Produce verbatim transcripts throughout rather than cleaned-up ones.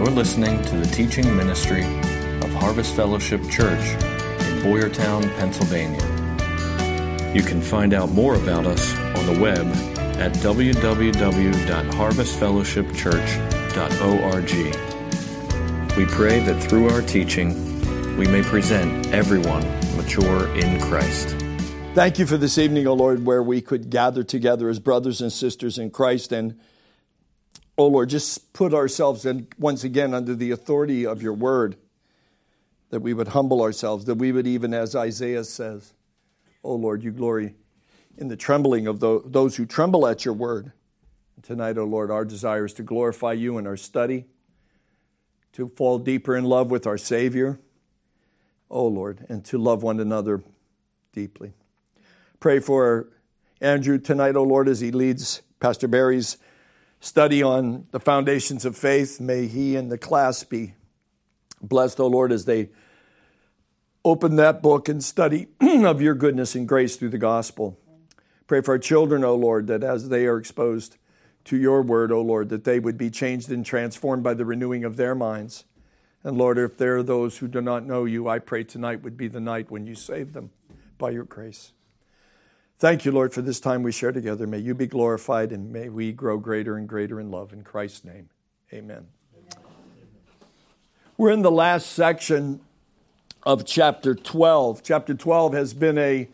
You're listening to the teaching ministry of Harvest Fellowship Church in Boyertown, Pennsylvania. You can find out more about us on the web at w w w dot harvest fellowship church dot org. We pray that through our teaching, we may present everyone mature in Christ. Thank you for this evening, O Lord, where we could gather together as brothers and sisters in Christ. And, O Lord, just put ourselves in, once again under the authority of your word, that we would humble ourselves, that we would even, as Isaiah says, O Lord, you glory in the trembling of those who tremble at your word. Tonight, O Lord, our desire is to glorify you in our study, to fall deeper in love with our Savior, O Lord, and to love one another deeply. Pray for Andrew tonight, O Lord, as he leads Pastor Barry's study on the foundations of faith. May he and the class be blessed, O Lord, as they open that book and study of your goodness and grace through the gospel. Pray for our children, O Lord, that as they are exposed to your word, O Lord, that they would be changed and transformed by the renewing of their minds. And Lord, if there are those who do not know you, I pray tonight would be the night when you save them by your grace. Thank you, Lord, for this time we share together. May you be glorified and may we grow greater and greater in love. In Christ's name, amen. Amen. We're in the last section of chapter twelve. Chapter twelve has been a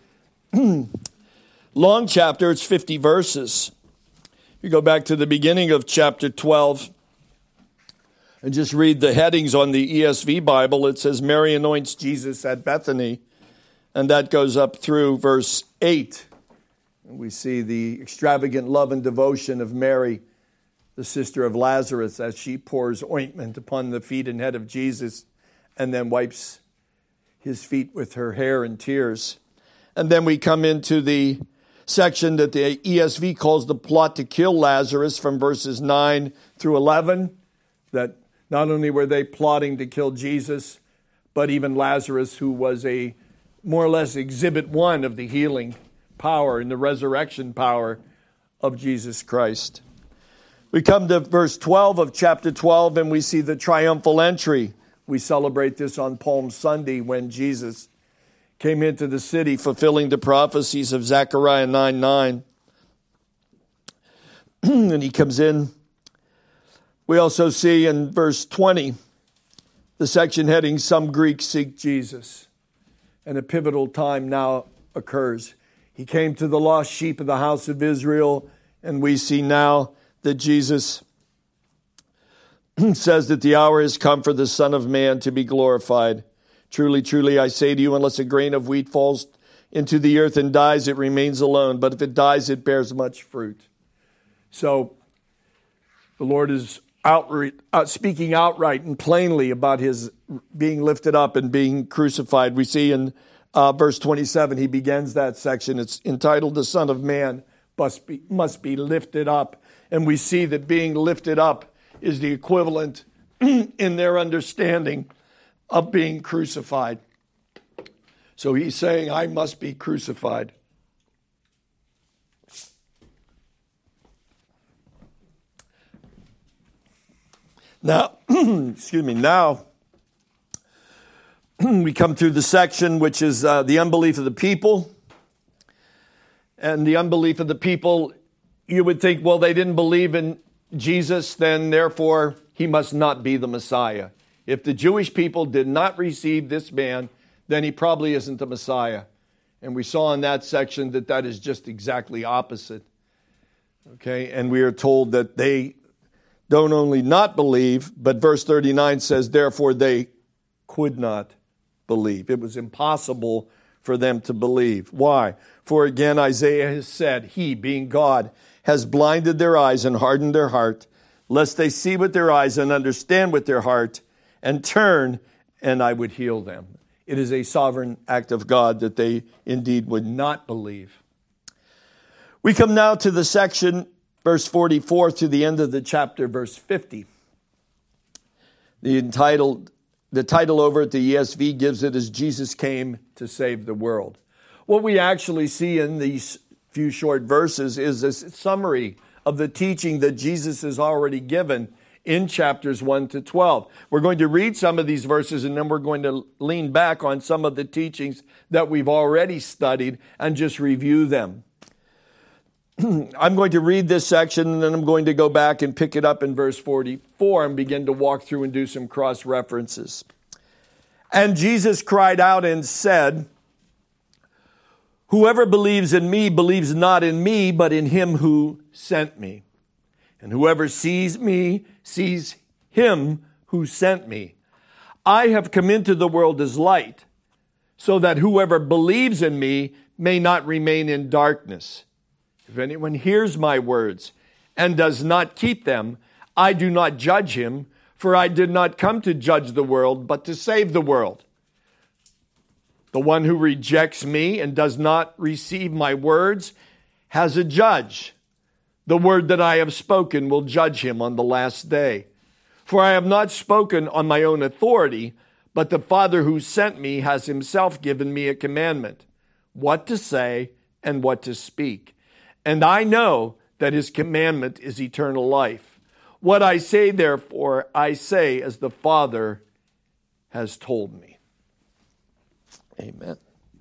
long chapter. It's fifty verses. If you go back to the beginning of chapter twelve and just read the headings on the E S V Bible, it says Mary anoints Jesus at Bethany, and that goes up through verse eight. We see the extravagant love and devotion of Mary, the sister of Lazarus, as she pours ointment upon the feet and head of Jesus and then wipes his feet with her hair and tears. And then we come into the section that the E S V calls the plot to kill Lazarus from verses nine through eleven, that not only were they plotting to kill Jesus, but even Lazarus, who was a more or less exhibit one of the healing power and the resurrection power of Jesus Christ. We come to verse twelve of chapter twelve and we see the triumphal entry. We celebrate this on Palm Sunday when Jesus came into the city fulfilling the prophecies of Zechariah nine nine. And he comes in. We also see in verse twenty, the section heading, Some Greeks Seek Jesus. And a pivotal time now occurs. He came to the lost sheep of the house of Israel, and we see now that Jesus says that the hour has come for the Son of Man to be glorified. Truly, truly, I say to you, unless a grain of wheat falls into the earth and dies, it remains alone. But if it dies, it bears much fruit. So the Lord is outright, out, speaking outright and plainly about his being lifted up and being crucified. We see in uh, verse twenty-seven, he begins that section. It's entitled, The Son of Man must be, must be lifted up. And we see that being lifted up is the equivalent in their understanding of being crucified. So he's saying, I must be crucified. Now, excuse me, now we come through the section which is uh, the unbelief of the people. And the unbelief of the people, you would think, well, they didn't believe in Jesus, then therefore he must not be the Messiah. If the Jewish people did not receive this man, then he probably isn't the Messiah. And we saw in that section that that is just exactly opposite. Okay, and we are told that they don't only not believe, but verse thirty-nine says, therefore they could not believe. It was impossible for them to believe. Why? For again, Isaiah has said, he, being God, has blinded their eyes and hardened their heart, lest they see with their eyes and understand with their heart and turn, and I would heal them. It is a sovereign act of God that they indeed would not believe. We come now to the section, verse forty-four, to the end of the chapter, verse fifty. The entitled, the title over at the E S V gives it as Jesus Came to Save the World. What we actually see in these few short verses is a summary of the teaching that Jesus has already given in chapters one to twelve. We're going to read some of these verses, and then we're going to lean back on some of the teachings that we've already studied and just review them. I'm going to read this section, and then I'm going to go back and pick it up in verse forty-four and begin to walk through and do some cross references. And Jesus cried out and said, "Whoever believes in me believes not in me, but in him who sent me. And whoever sees me sees him who sent me. I have come into the world as light, so that whoever believes in me may not remain in darkness. If anyone hears my words and does not keep them, I do not judge him, for I did not come to judge the world, but to save the world. The one who rejects me and does not receive my words has a judge. The word that I have spoken will judge him on the last day. For I have not spoken on my own authority, but the Father who sent me has himself given me a commandment, what to say and what to speak. And I know that his commandment is eternal life. What I say, therefore, I say as the Father has told me." Amen.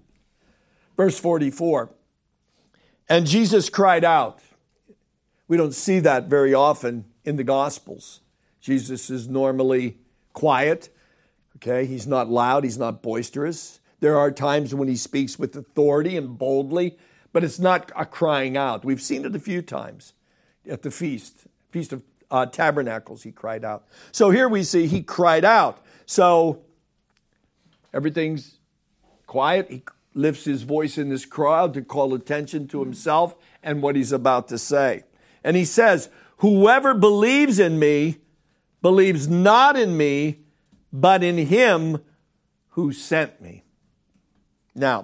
Verse forty-four. And Jesus cried out. We don't see that very often in the Gospels. Jesus is normally quiet. Okay, he's not loud. He's not boisterous. There are times when he speaks with authority and boldly, but it's not a crying out. We've seen it a few times at the feast, Feast of uh, Tabernacles, he cried out. So here we see he cried out. So everything's quiet. He lifts his voice in this crowd to call attention to himself and what he's about to say. And he says, "Whoever believes in me believes not in me, but in him who sent me." Now,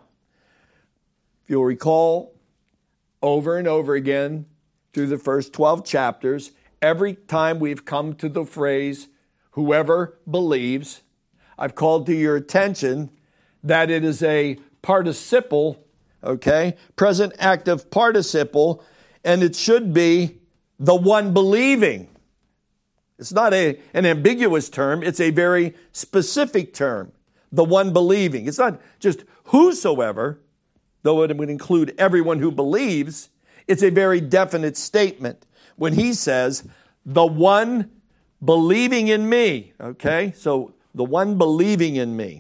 if you'll recall, over and over again through the first twelve chapters, every time we've come to the phrase, "whoever believes," I've called to your attention that it is a participle, okay, present active participle, and it should be the one believing. It's not a, an ambiguous term. It's a very specific term, the one believing. It's not just whosoever, though it would include everyone who believes. It's a very definite statement when he says, the one believing in me, okay? So the one believing in me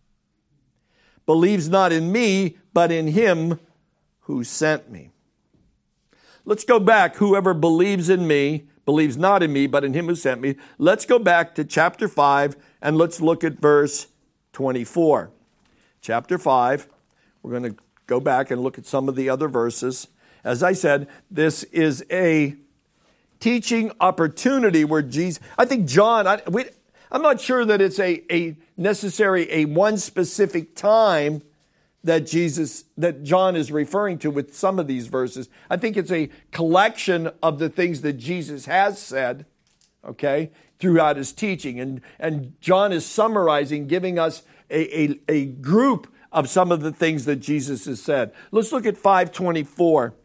believes not in me, but in him who sent me. Let's go back. Whoever believes in me believes not in me, but in him who sent me. Let's go back to chapter five, and let's look at verse twenty-four. Chapter five, we're going to go back and look at some of the other verses. As I said, this is a teaching opportunity where Jesus, I think John, I, we, I'm not sure that it's a, a necessary, a one specific time that Jesus, that John is referring to with some of these verses. I think it's a collection of the things that Jesus has said, okay, throughout his teaching. And, and John is summarizing, giving us a, a, a group of some of the things that Jesus has said. Let's look at five twenty-four.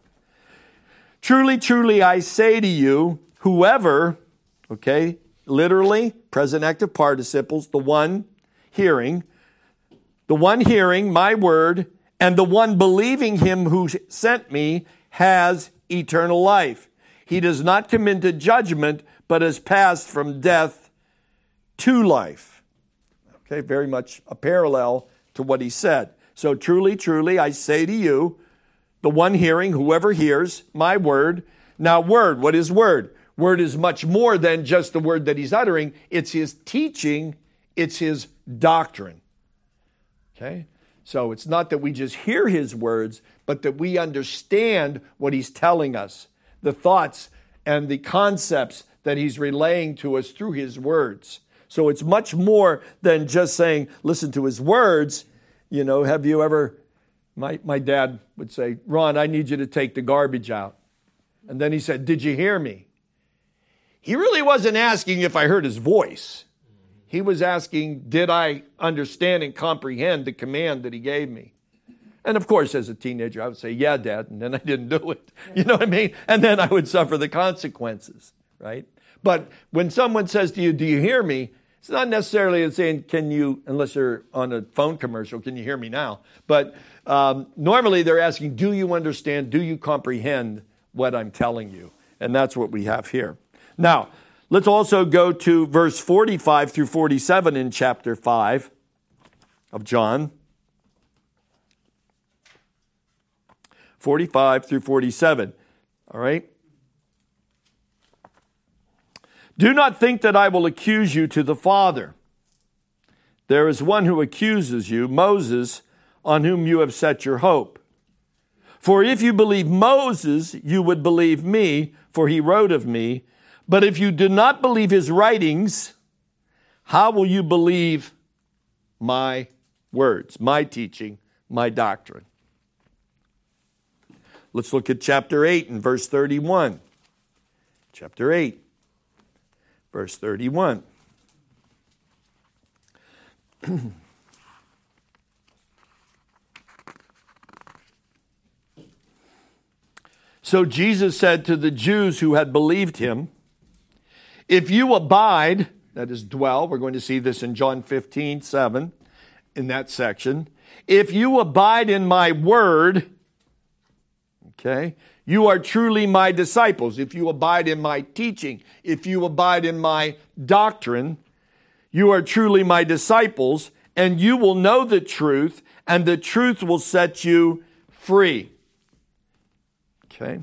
"Truly, truly, I say to you, whoever," okay, literally, present active participles, the one hearing, the one hearing my word, and the one believing him who sent me has eternal life. He does not come into judgment, but has passed from death to life. Okay, very much a parallel to what he said. So truly, truly, I say to you, the one hearing, whoever hears my word. Now word, what is word? Word is much more than just the word that he's uttering. It's his teaching. It's his doctrine. Okay? So it's not that we just hear his words, but that we understand what he's telling us, the thoughts and the concepts that he's relaying to us through his words. So it's much more than just saying, listen to his words. You know, have you ever, my, my dad would say, Ron, I need you to take the garbage out. And then he said, did you hear me? He really wasn't asking if I heard his voice. He was asking, did I understand and comprehend the command that he gave me? And of course, as a teenager, I would say, yeah, Dad, and then I didn't do it. You know what I mean? And then I would suffer the consequences, right? But when someone says to you, do you hear me? It's not necessarily saying, can you, unless you're on a phone commercial, can you hear me now? But um, normally they're asking, do you understand? Do you comprehend what I'm telling you? And that's what we have here. Now, let's also go to verse forty-five through forty-seven in chapter five of John. forty-five through forty-seven. All right? Do not think that I will accuse you to the Father. There is one who accuses you, Moses, on whom you have set your hope. For if you believe Moses, you would believe me, for he wrote of me. But if you do not believe his writings, how will you believe my words, my teaching, my doctrine? Let's look at chapter eight and verse thirty-one. Chapter eight. Verse thirty-one. So Jesus said to the Jews who had believed him, if you abide, that is dwell, we're going to see this in John fifteen, seven, in that section. If you abide in my word, okay, you are truly my disciples. If you abide in my teaching, if you abide in my doctrine, you are truly my disciples, and you will know the truth, and the truth will set you free. Okay.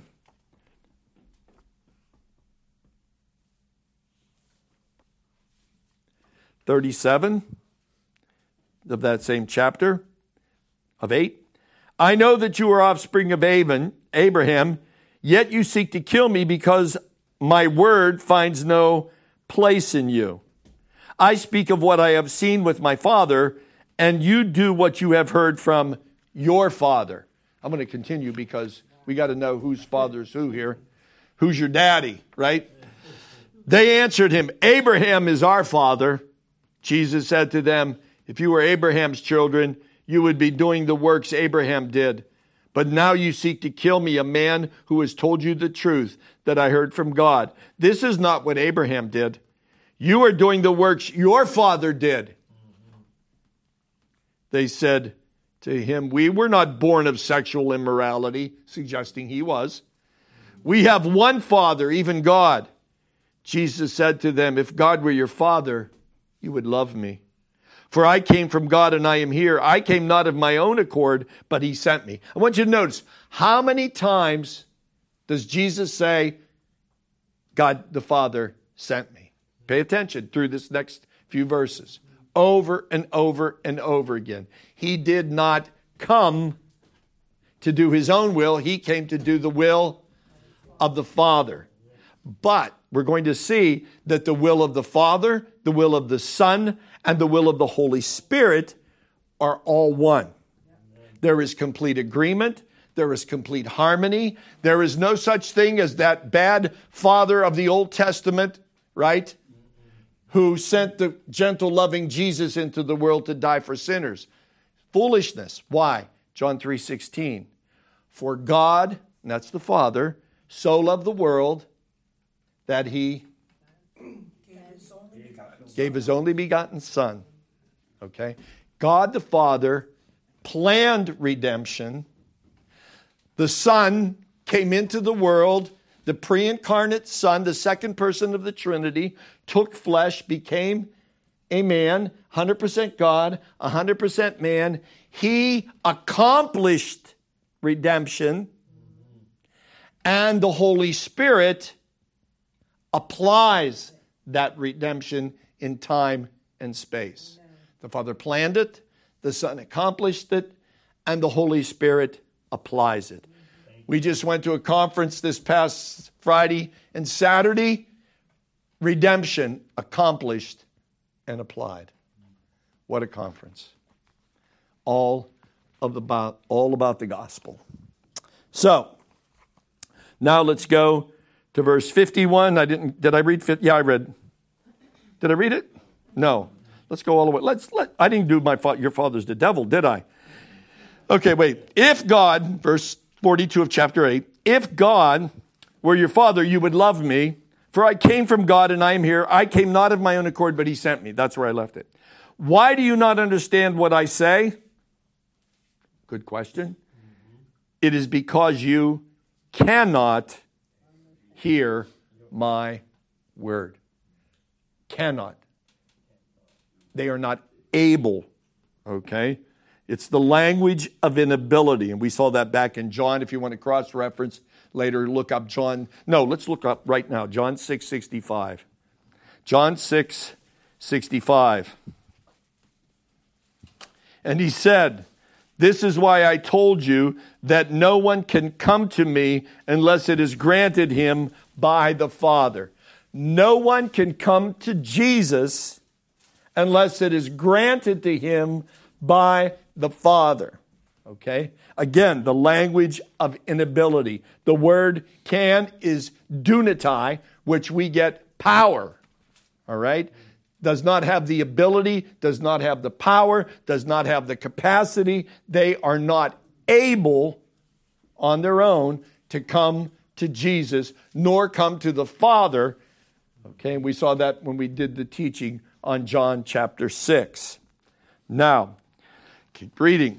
thirty-seven of that same chapter of eight. I know that you are offspring of Abraham, yet you seek to kill me because my word finds no place in you. I speak of what I have seen with my father, and you do what you have heard from your father. I'm going to continue because we got to know whose father's who here. Who's your daddy, right? They answered him, Abraham is our father. Jesus said to them, if you were Abraham's children, you would be doing the works Abraham did. But now you seek to kill me, a man who has told you the truth that I heard from God. This is not what Abraham did. You are doing the works your father did. They said to him, we were not born of sexual immorality, suggesting he was. We have one Father, even God. Jesus said to them, if God were your Father, you would love me. For I came from God and I am here. I came not of my own accord, but he sent me. I want you to notice, how many times does Jesus say, God the Father sent me? Pay attention through this next few verses. Over and over and over again. He did not come to do his own will. He came to do the will of the Father. But we're going to see that the will of the Father, the will of the Son, and the will of the Holy Spirit are all one. There is complete agreement. There is complete harmony. There is no such thing as that bad father of the Old Testament, right? Who sent the gentle, loving Jesus into the world to die for sinners. Foolishness. Why? John three sixteen. For God, and that's the Father, so loved the world that he gave his only begotten Son. Okay? God the Father planned redemption. The Son came into the world. The pre-incarnate Son, the second person of the Trinity, took flesh, became a man, one hundred percent God, one hundred percent man. He accomplished redemption, and the Holy Spirit applies that redemption in time and space. The Father planned it, the Son accomplished it, and the Holy Spirit applies it. We just went to a conference this past Friday and Saturday. Redemption accomplished and applied. What a conference. All of the about all about the gospel. So, now let's go to verse fifty-one. I didn't did I read fifty? Yeah, I read. Did I read it? No. Let's go all the way. Let's let I didn't do my your father's the devil, did I? Okay, wait. If God, verse forty-two of chapter eight, if God were your father, you would love me, For I came from God and I am here. I came not of my own accord, but he sent me. That's where I left it. Why do you not understand what I say? Good question. Mm-hmm. It is because you cannot hear my word. Cannot. They are not able. Okay? It's the language of inability. And we saw that back in John. If you want to cross-reference later, look up John. No, let's look up right now. John six sixty-five. John six sixty-five. And he said, this is why I told you that no one can come to me unless it is granted him by the Father. No one can come to Jesus unless it is granted to him by the Father. Okay? Again, the language of inability. The word can is dunatai, which we get power. All right? Does not have the ability, does not have the power, does not have the capacity. They are not able on their own to come to Jesus, nor come to the Father. Okay, we saw that when we did the teaching on John chapter six. Now, keep reading.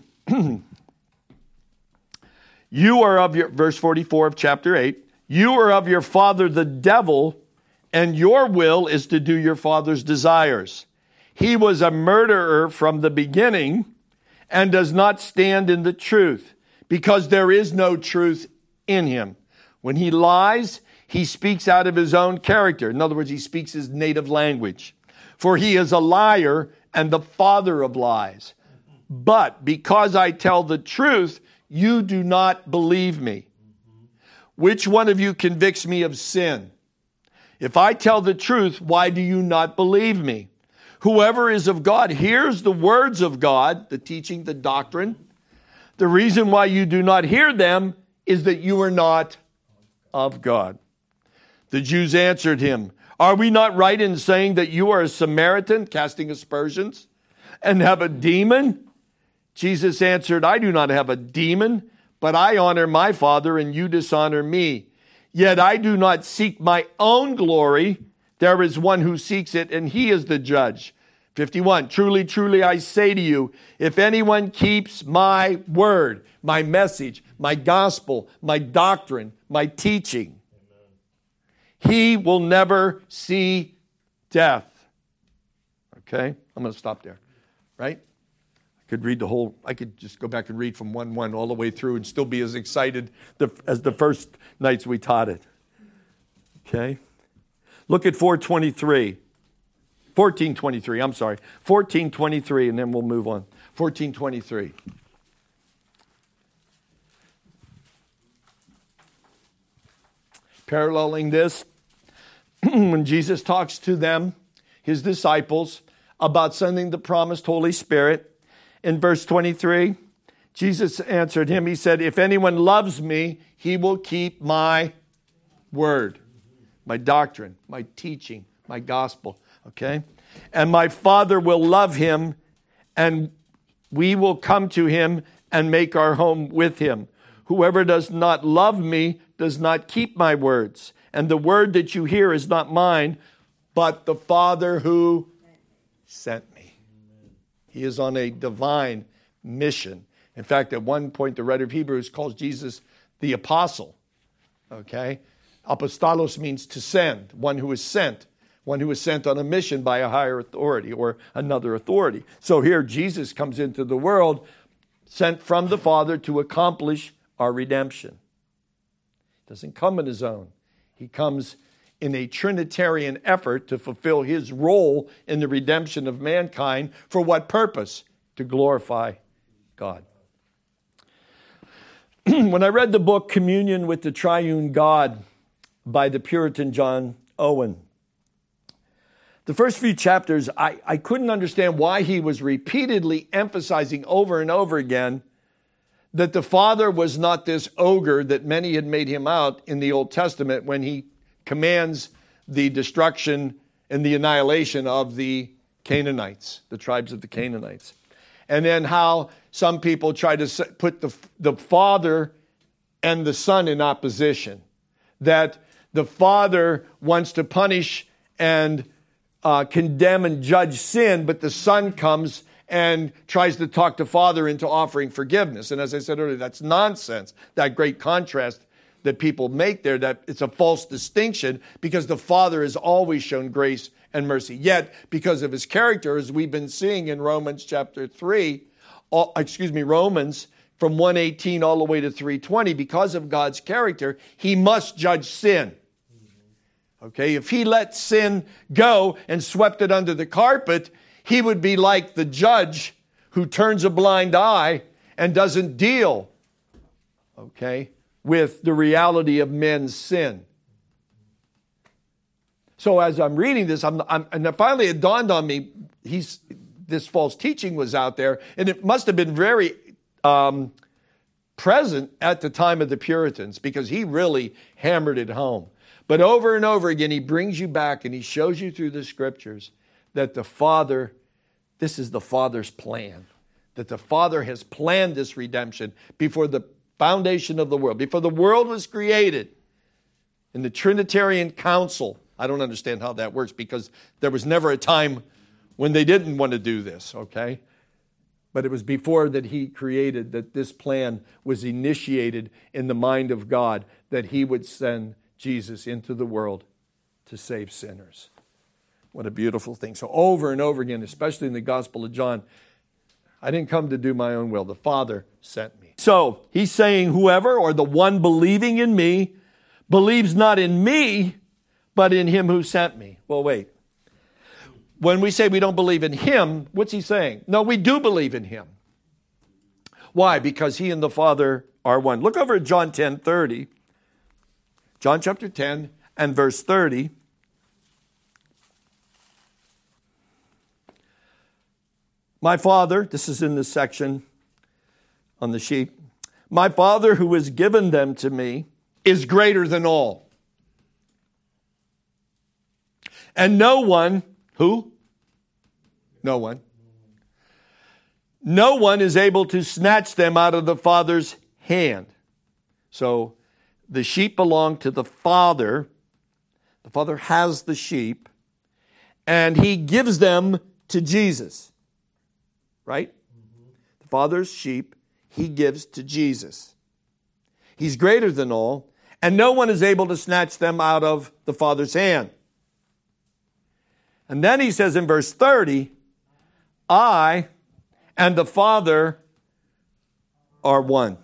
You are of your, verse forty-four of chapter eight, you are of your father the devil, and your will is to do your father's desires. He was a murderer from the beginning and does not stand in the truth, because there is no truth in him. When he lies, he speaks out of his own character. In other words, he speaks his native language. For he is a liar and the father of lies. But because I tell the truth, you do not believe me. Which one of you convicts me of sin? If I tell the truth, why do you not believe me? Whoever is of God hears the words of God, the teaching, the doctrine. The reason why you do not hear them is that you are not of God. The Jews answered him, are we not right in saying that you are a Samaritan, casting aspersions, and have a demon? Jesus answered, I do not have a demon, but I honor my Father, and you dishonor me. Yet I do not seek my own glory. There is one who seeks it, and he is the judge. fifty-one, truly, truly, I say to you, if anyone keeps my word, my message, my gospel, my doctrine, my teaching, he will never see death. Okay? I'm going to stop there. Right? I could read the whole, I could just go back and read from one one all the way through and still be as excited as the first nights we taught it. Okay? Look at four twenty-three. fourteen twenty-three, I'm sorry. fourteen twenty-three, and then we'll move on. fourteen twenty-three. Paralleling this, when Jesus talks to them, his disciples, about sending the promised Holy Spirit, in verse twenty-three, Jesus answered him. He said, if anyone loves me, he will keep my word, my doctrine, my teaching, my gospel. Okay? And my Father will love him, and we will come to him and make our home with him. Whoever does not love me does not keep my words. And the word that you hear is not mine, but the Father who sent me. He is on a divine mission. In fact, at one point, the writer of Hebrews calls Jesus the apostle. Okay? Apostolos means to send, one who is sent. One who is sent on a mission by a higher authority or another authority. So here Jesus comes into the world, sent from the Father to accomplish our redemption. He doesn't come on his own. He comes in a Trinitarian effort to fulfill his role in the redemption of mankind. For what purpose? To glorify God. When I read the book Communion with the Triune God by the Puritan John Owen, the first few chapters, I, I couldn't understand why he was repeatedly emphasizing over and over again that the Father was not this ogre that many had made him out in the Old Testament when he commands the destruction and the annihilation of the Canaanites, the tribes of the Canaanites. And then how some people try to put the, the Father and the Son in opposition. That the Father wants to punish and uh, condemn and judge sin, but the Son comes and tries to talk the Father into offering forgiveness. And as I said earlier, that's nonsense. That great contrast that people make there, that it's a false distinction, because the Father has always shown grace and mercy. Yet, because of his character, as we've been seeing in Romans chapter three, all, excuse me, Romans from one eighteen all the way to three twenty, because of God's character, he must judge sin. Okay, if he let sin go and swept it under the carpet, he would be like the judge who turns a blind eye and doesn't deal, okay, with the reality of men's sin. So as I'm reading this, I'm, I'm, and finally it dawned on me, he's, this false teaching was out there, and it must have been very um, present at the time of the Puritans, because he really hammered it home. But over and over again, he brings you back and he shows you through the scriptures that the Father, this is the Father's plan, that the Father has planned this redemption before the foundation of the world, before the world was created. In the Trinitarian Council, I don't understand how that works, because there was never a time when they didn't want to do this, okay? But it was before that he created, that this plan was initiated in the mind of God, that he would send Jesus into the world to save sinners. What a beautiful thing. So over and over again, especially in the Gospel of John, I didn't come to do my own will. The Father sent me. So he's saying whoever, or the one believing in me, believes not in me, but in him who sent me. Well, wait. When we say we don't believe in him, what's he saying? No, we do believe in him. Why? Because he and the Father are one. Look over at John ten thirty. John chapter ten and verse thirty. My Father, this is in this section on the sheet, my Father who has given them to me is greater than all. And no one, who? No one. No one is able to snatch them out of the Father's hand. So the sheep belong to the Father. The Father has the sheep, and he gives them to Jesus. Right? Mm-hmm. The Father's sheep, he gives to Jesus. He's greater than all, and no one is able to snatch them out of the Father's hand. And then he says in verse thirty, I and the Father are one.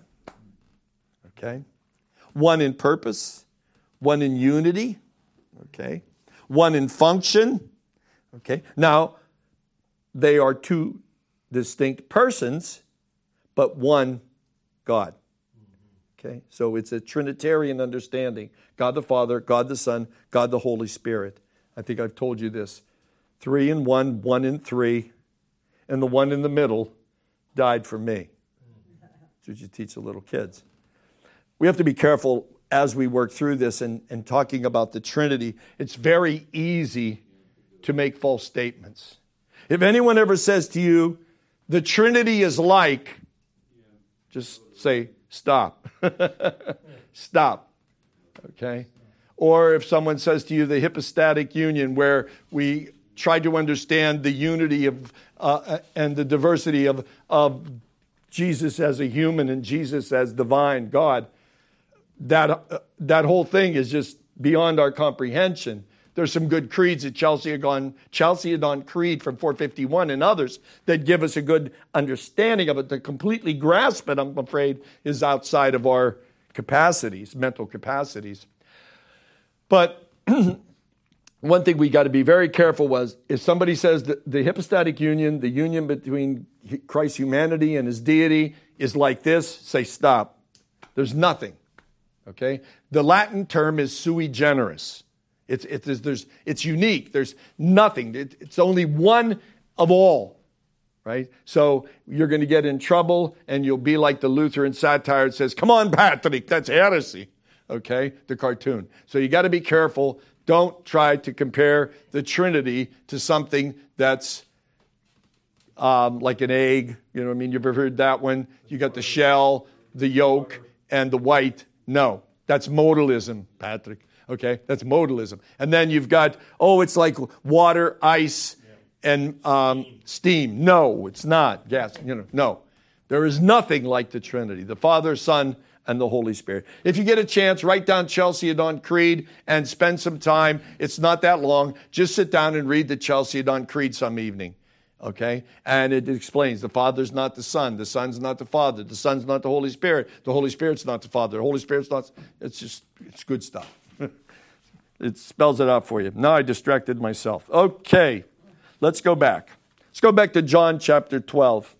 Okay? One in purpose, one in unity, okay? One in function, okay? Now, they are two distinct persons, but one God. Okay? So it's a Trinitarian understanding. God the Father, God the Son, God the Holy Spirit. I think I've told you this. Three in one, one in three, and the one in the middle died for me. That's what you teach the little kids. We have to be careful as we work through this and, and talking about the Trinity. It's very easy to make false statements. If anyone ever says to you, the Trinity is like, just say, stop. Stop. Okay? Or if someone says to you, the hypostatic union, where we try to understand the unity of uh, and the diversity of, of Jesus as a human and Jesus as divine God, that, uh, that whole thing is just beyond our comprehension. There's some good creeds at Chalcedon, Chalcedon Creed from four fifty-one and others that give us a good understanding of it. To completely grasp it, I'm afraid, is outside of our capacities, mental capacities. But one thing we got to be very careful was, if somebody says that the hypostatic union, the union between Christ's humanity and his deity is like this, say stop. There's nothing. Okay? The Latin term is sui generis. It's, it's, there's, it's unique. There's nothing. It, it's only one of all, right? So you're going to get in trouble, and you'll be like the Lutheran satire that says, come on, Patrick, that's heresy, okay, the cartoon. So you got to be careful. Don't try to compare the Trinity to something that's um, like an egg. You know what I mean? You've ever heard that one? You got the shell, the yolk, and the white. No, that's modalism, Patrick. Okay, that's modalism. And then you've got, oh, it's like water, ice, and um, steam. No, it's not. Gas, you know, no. There is nothing like the Trinity, the Father, Son, and the Holy Spirit. If you get a chance, write down Chalcedon Creed and spend some time. It's not that long. Just sit down and read the Chalcedon Creed some evening. Okay? And it explains the Father's not the Son. The Son's not the Father. The Son's not the Holy Spirit. The Holy Spirit's not the Father. The Holy Spirit's not... It's just, it's good stuff. It spells it out for you. Now I distracted myself. Okay. Let's go back. Let's go back to John chapter twelve.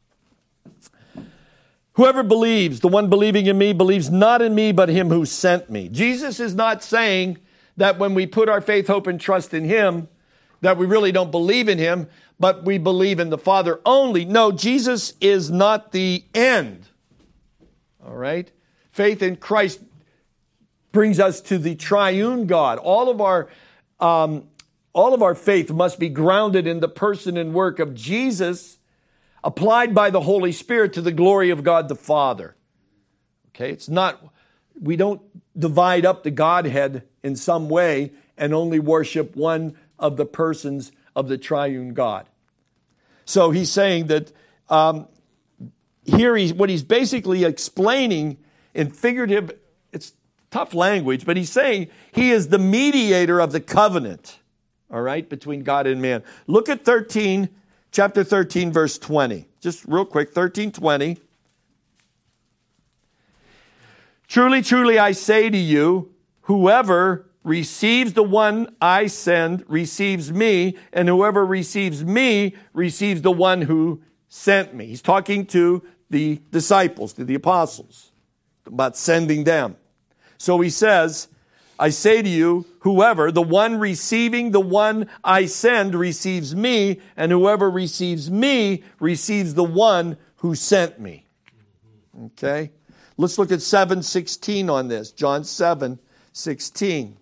Whoever believes, the one believing in me, believes not in me, but him who sent me. Jesus is not saying that when we put our faith, hope, and trust in him, that we really don't believe in him, but we believe in the Father only. No, Jesus is not the end. All right? Faith in Christ brings us to the triune God. All of our, um, all of our faith must be grounded in the person and work of Jesus, applied by the Holy Spirit to the glory of God the Father. Okay, it's not, we don't divide up the Godhead in some way and only worship one of the persons of the triune God. So he's saying that um, here he's, what he's basically explaining in figurative, it's tough language, but he's saying he is the mediator of the covenant, all right, between God and man. Look at thirteen, chapter thirteen, verse twenty. Just real quick, thirteen twenty. Truly, truly, I say to you, whoever receives the one I send receives me, and whoever receives me receives the one who sent me. He's talking to the disciples, to the apostles, about sending them. So he says, I say to you, whoever, the one receiving the one I send receives me, and whoever receives me receives the one who sent me. Okay? Let's look at seven sixteen on this. John seven sixteen.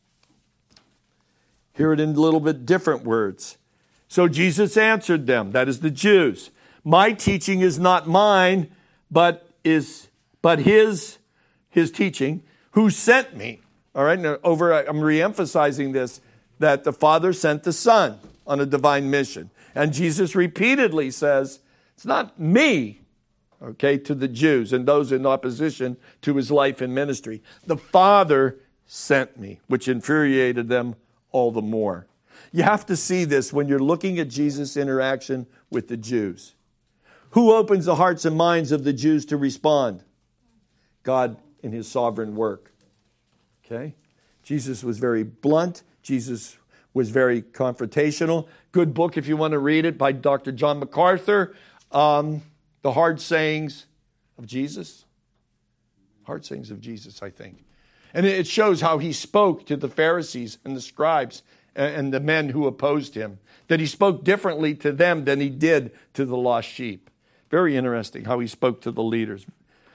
Hear it in a little bit different words. So Jesus answered them, that is the Jews, my teaching is not mine, but is but his his teaching, who sent me. All right, now over, I'm re-emphasizing this, that the Father sent the Son on a divine mission. And Jesus repeatedly says, it's not me, okay, to the Jews and those in opposition to his life and ministry. The Father sent me, which infuriated them all the more. You have to see this when you're looking at Jesus' interaction with the Jews. Who opens the hearts and minds of the Jews to respond? God in his sovereign work. Okay? Jesus was very blunt. Jesus was very confrontational. Good book if you want to read it by Doctor John MacArthur. Um, the Hard Sayings of Jesus. Hard Sayings of Jesus, I think. And it shows how he spoke to the Pharisees and the scribes and the men who opposed him. That he spoke differently to them than he did to the lost sheep. Very interesting how he spoke to the leaders.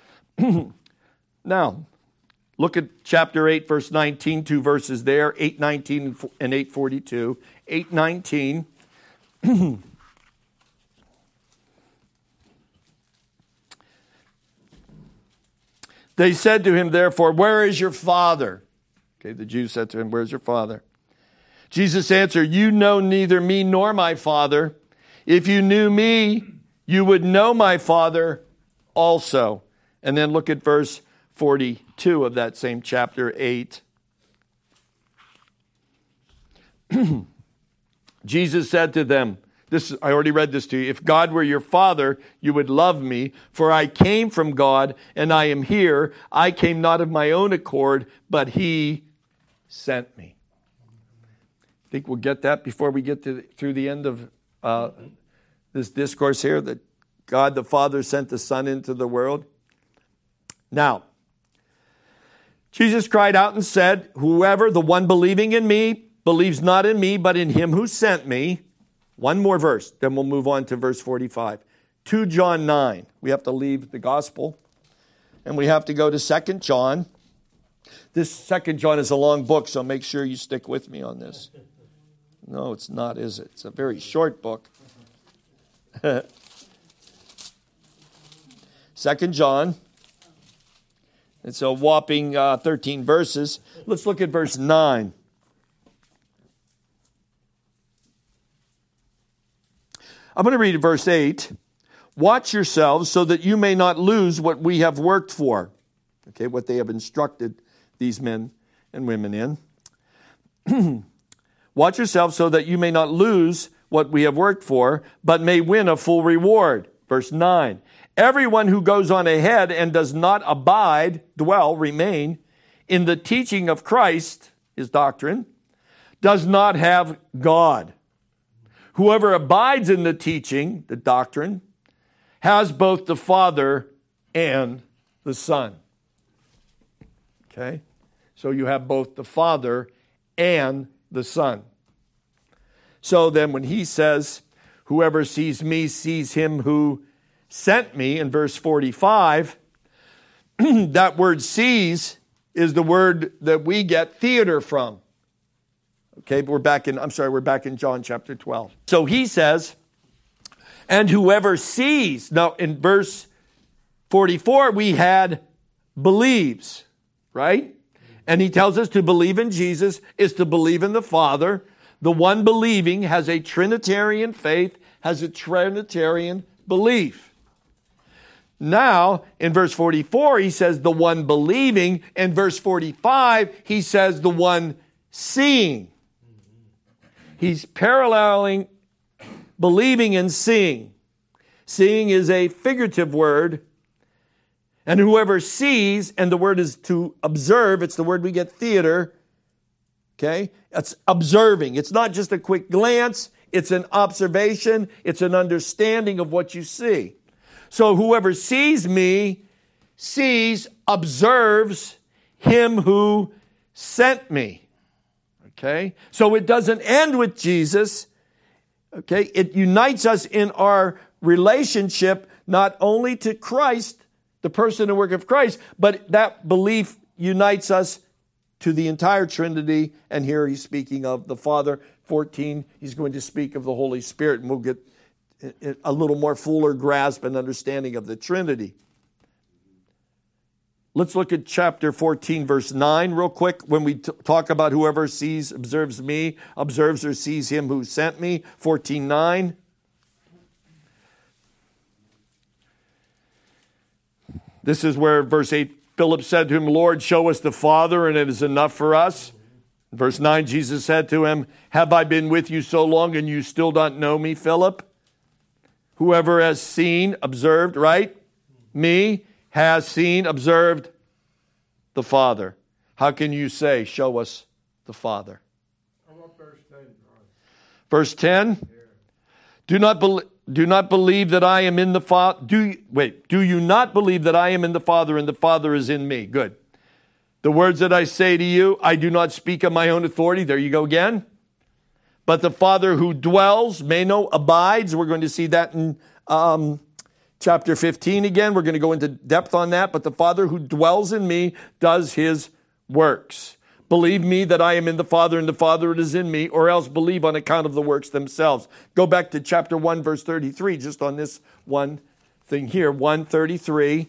Now, look at chapter eight, verse nineteen, two verses there, eight nineteen and eight forty-two. eight nineteen. They said to him, therefore, where is your father? Okay, the Jews said to him, where's your father? Jesus answered, you know neither me nor my Father. If you knew me, you would know my Father also. And then look at verse forty-two of that same chapter eight. Jesus said to them, this I already read this to you, if God were your Father, you would love me, for I came from God and I am here. I came not of my own accord, but he sent me. I think we'll get that before we get to, through the end of uh, this discourse here, that God the Father sent the Son into the world. Now, Jesus cried out and said, whoever, the one believing in me, believes not in me, but in him who sent me. One more verse, then we'll move on to verse forty-five. Second John nine. We have to leave the gospel, and we have to go to Second John. This Second John is a long book, so make sure you stick with me on this. No, it's not, is it? It's a very short book. Second John. It's a whopping uh, thirteen verses. Let's look at verse nine. I'm going to read verse eight. Watch yourselves so that you may not lose what we have worked for. Okay, what they have instructed these men and women in. Watch yourselves so that you may not lose what we have worked for, but may win a full reward. Verse nine. Everyone who goes on ahead and does not abide, dwell, remain in the teaching of Christ, his doctrine, does not have God. Whoever abides in the teaching, the doctrine, has both the Father and the Son. Okay? So you have both the Father and the Son. So then when he says, whoever sees me sees him who sent me, in verse forty-five, that word sees is the word that we get theater from. Okay, but we're back in, I'm sorry, we're back in John chapter twelve. So he says, and whoever sees, now in verse forty-four, we had believes, right? And he tells us to believe in Jesus is to believe in the Father. The one believing has a Trinitarian faith, has a Trinitarian belief. Now, in verse forty-four, he says the one believing. In verse forty-five, he says the one seeing. He's paralleling believing and seeing. Seeing is a figurative word. And whoever sees, and the word is to observe, it's the word we get theater. Okay? It's observing. It's not just a quick glance. It's an observation. It's an understanding of what you see. So whoever sees me, sees, observes him who sent me. Okay? So it doesn't end with Jesus. Okay? It unites us in our relationship not only to Christ, the person and work of Christ, but that belief unites us to the entire Trinity. And here he's speaking of the Father. fourteen, he's going to speak of the Holy Spirit, and we'll get a little more fuller grasp and understanding of the Trinity. Let's look at chapter fourteen, verse nine, real quick. When we t- talk about whoever sees, observes me, observes or sees him who sent me. fourteen nine. This is where verse eight, Philip said to him, Lord, show us the Father, and it is enough for us. Verse nine, Jesus said to him, have I been with you so long, and you still don't know me, Philip? Whoever has seen, observed, right? Me, has seen, observed the Father. How can you say, show us the Father? How about verse ten, Ron? Verse ten? Yeah. Do not believe. Do not believe that I am in the Father. Do wait. Do you not believe that I am in the Father and the Father is in me? Good. The words that I say to you, I do not speak of my own authority. There you go again. But the Father who dwells, meno, abides. We're going to see that in um, chapter fifteen again. We're going to go into depth on that. But the Father who dwells in me does his works. Believe me that I am in the Father and the Father is in me, or else believe on account of the works themselves. Go back to chapter one, verse thirty-three, just on this one thing here. one thirty-three.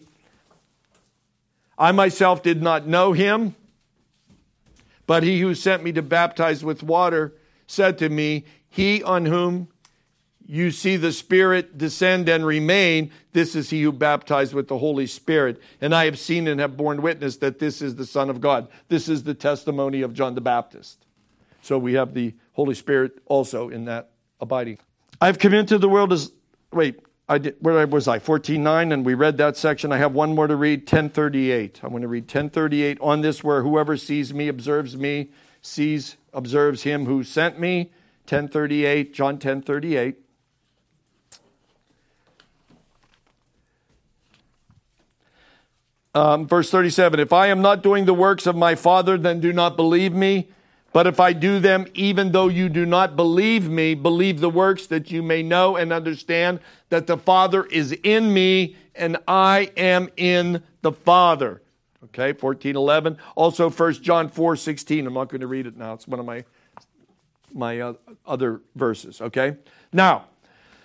I myself did not know him, but he who sent me to baptize with water said to me, he on whom you see the Spirit descend and remain, this is he who baptized with the Holy Spirit. And I have seen and have borne witness that this is the Son of God. This is the testimony of John the Baptist. So we have the Holy Spirit also in that abiding. I've come into the world as, wait, I did, where was I? fourteen nine, and we read that section. I have one more to read, ten thirty-eight. I want to read ten thirty-eight on this, where whoever sees me, observes me, sees, observes him who sent me. ten thirty-eight, John ten thirty-eight. Um, verse thirty-seven, if I am not doing the works of my Father, then do not believe me. But if I do them, even though you do not believe me, believe the works, that you may know and understand that the Father is in me and I am in the Father. Okay, fourteen eleven. Also First John four sixteen. I'm not going to read it now. It's one of my, my uh, other verses. Okay. Now,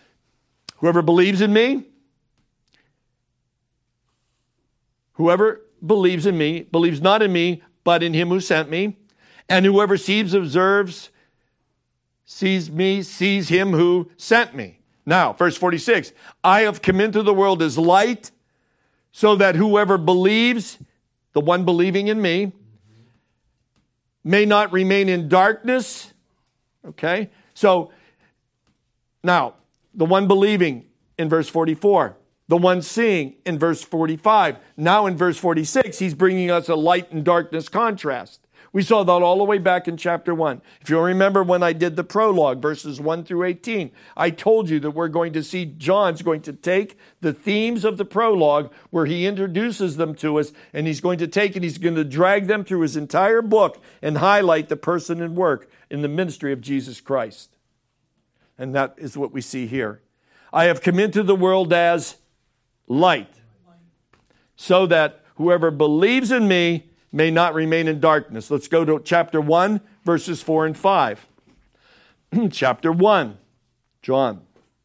whoever believes in me, Whoever believes in me, believes not in me, but in him who sent me. And whoever sees, observes, sees me, sees him who sent me. Now, verse forty-six, I have come into the world as light, so that whoever believes, the one believing in me, may not remain in darkness. Okay? So, now, the one believing in verse forty-four, the one seeing in verse forty-five. Now in verse forty-six, he's bringing us a light and darkness contrast. We saw that all the way back in chapter one. If you'll remember when I did the prologue, verses one through eighteen, I told you that we're going to see John's going to take the themes of the prologue where he introduces them to us, and he's going to take and he's going to drag them through his entire book and highlight the person and work in the ministry of Jesus Christ. And that is what we see here. I have come into the world as light, so that whoever believes in me may not remain in darkness. Let's go to chapter one, verses four and five. Chapter one, John.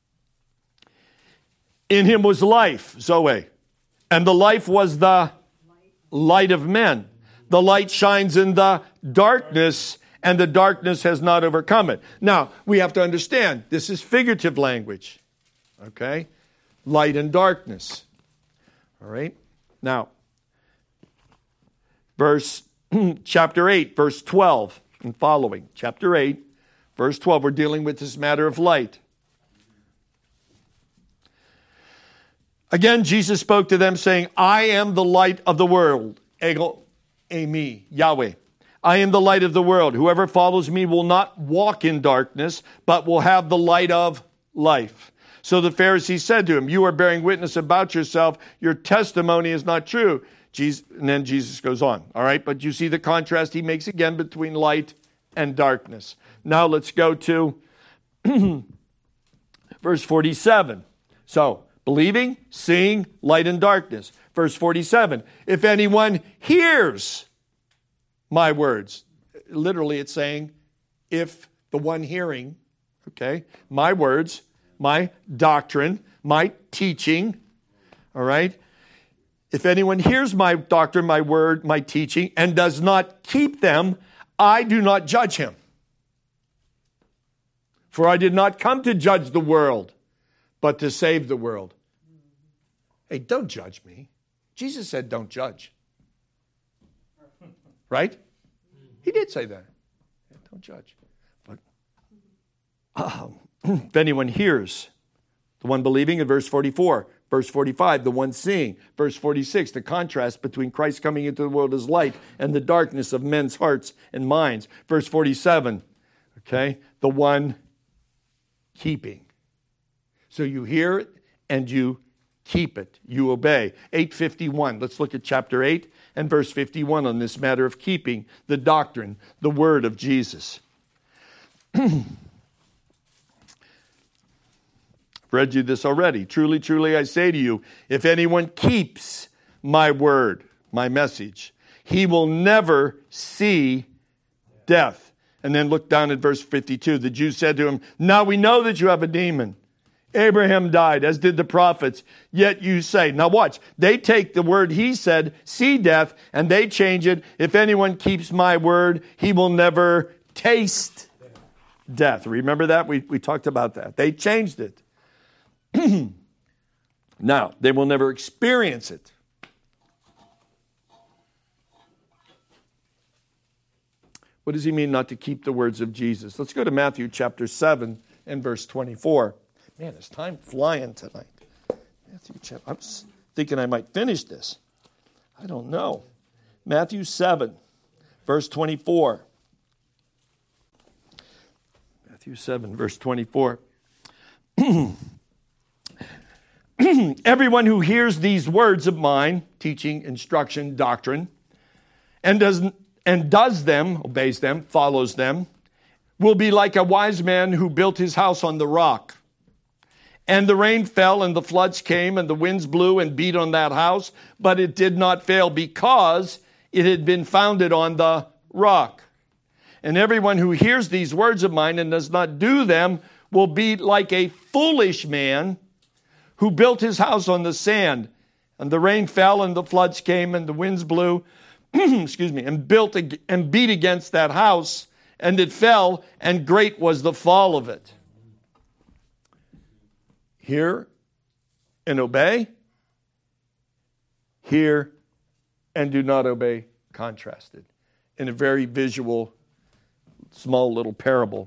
In him was life, Zoe, and the life was the light of men. The light shines in the darkness, and the darkness has not overcome it. Now, we have to understand, this is figurative language. Okay? Light and darkness. All right? Now, verse, chapter eight, verse twelve and following. Chapter eight, verse twelve, we're dealing with this matter of light. Again, Jesus spoke to them saying, I am the light of the world. Ego, Emi, Yahweh. I am the light of the world. Whoever follows me will not walk in darkness, but will have the light of life. So the Pharisees said to him, you are bearing witness about yourself. Your testimony is not true. Jesus, and then Jesus goes on. All right, but you see the contrast he makes again between light and darkness. Now let's go to verse forty-seven. So, believing, seeing, light and darkness. Verse forty-seven. If anyone hears my words. Literally it's saying, if the one hearing, okay, my words, my doctrine, my teaching, all right, if anyone hears my doctrine, my word, my teaching, and does not keep them, I do not judge him. For I did not come to judge the world, but to save the world. Hey, don't judge me. Jesus said don't judge. Right? He did say that. Don't judge. But um, if anyone hears, the one believing in verse forty-four, verse forty-five, the one seeing, verse forty-six, the contrast between Christ coming into the world as light and the darkness of men's hearts and minds. Verse forty-seven, okay, the one keeping. So you hear it and you keep it. You obey. eight fifty-one, let's look at chapter eight and verse fifty-one on this matter of keeping the doctrine, the word of Jesus. Read you this already. Truly, truly, I say to you, if anyone keeps my word, my message, he will never see death. And then look down at verse fifty-two. The Jews said to him, now we know that you have a demon. Abraham died, as did the prophets, yet you say. Now watch. They take the word he said, see death, and they change it. If anyone keeps my word, he will never taste death. Remember that? We, we talked about that. They changed it. Now, they will never experience it. What does he mean not to keep the words of Jesus? Let's go to Matthew chapter seven and verse twenty-four. Man, is time flying tonight. Matthew chapter, I'm thinking I might finish this. I don't know. Matthew seven, verse twenty-four. Matthew seven, verse twenty-four. Everyone who hears these words of mine, teaching, instruction, doctrine, and does and does them, obeys them, follows them, will be like a wise man who built his house on the rock. And the rain fell, and the floods came, and the winds blew and beat on that house, but it did not fail because it had been founded on the rock. And everyone who hears these words of mine and does not do them will be like a foolish man who built his house on the sand. And the rain fell, and the floods came, and the winds blew, excuse me, and built and beat against that house, and it fell, and great was the fall of it. Hear and obey. Hear and do not obey. Contrasted in a very visual, small little parable.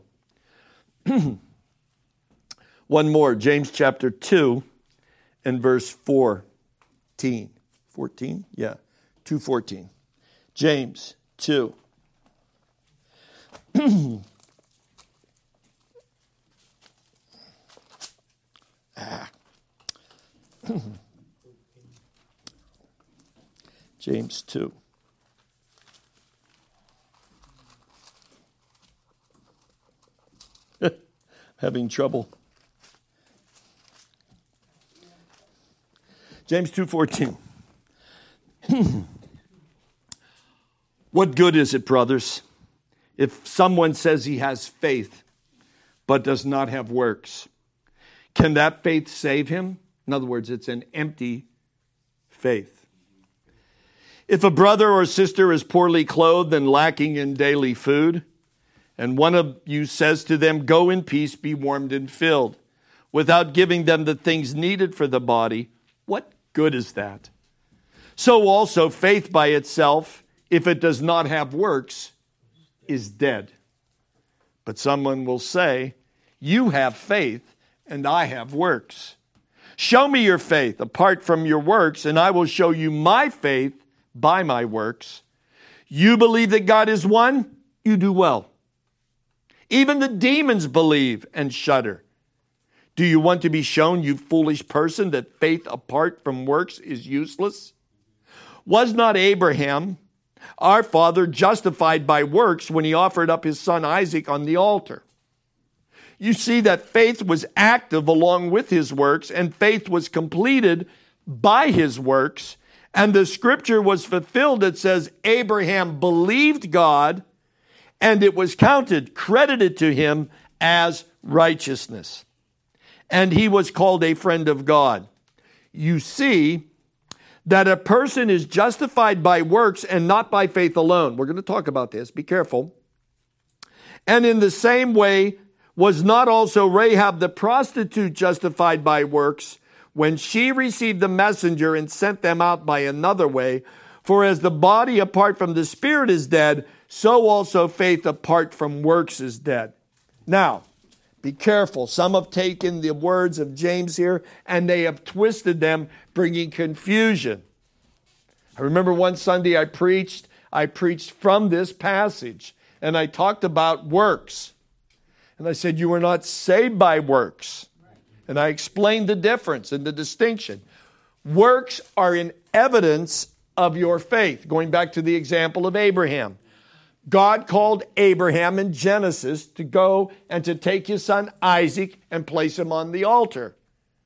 One more, James chapter two and verse fourteen. fourteen? Yeah, two fourteen. James two. ah. James two. Having trouble. James two fourteen. What good is it, brothers, if someone says he has faith but does not have works? Can that faith save him? In other words, it's an empty faith. If a brother or sister is poorly clothed and lacking in daily food, and one of you says to them, "Go in peace, be warmed and filled," without giving them the things needed for the body, what good is that? So also faith by itself, if it does not have works, is dead. But someone will say, "You have faith, and I have works. Show me your faith apart from your works, and I will show you my faith by my works. You believe that God is one? You do well. Even the demons believe and shudder. Do you want to be shown, you foolish person, that faith apart from works is useless? Was not Abraham, our father, justified by works when he offered up his son Isaac on the altar? You see that faith was active along with his works, and faith was completed by his works. And the scripture was fulfilled that says, Abraham believed God, and it was counted, credited to him as righteousness. And he was called a friend of God. You see that a person is justified by works and not by faith alone. We're going to talk about this. Be careful. And in the same way, was not also Rahab the prostitute justified by works when she received the messenger and sent them out by another way? For as the body apart from the spirit is dead, so also faith apart from works is dead. Now, be careful. Some have taken the words of James here and they have twisted them, bringing confusion. I remember one Sunday I preached, I preached from this passage, and I talked about works. And I said, you were not saved by works. And I explained the difference and the distinction. Works are an evidence of your faith. Going back to the example of Abraham. God called Abraham in Genesis to go and to take his son Isaac and place him on the altar.